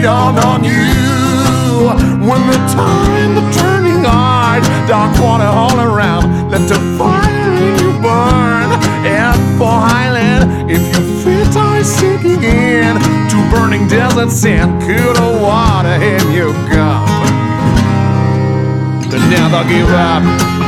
dawned on you. When the time the turning eyes, dark water all around, let the fire in you burn. And for Highland, if you fit, I sinking in to burning desert sand, cooler water in your cup. But never give up.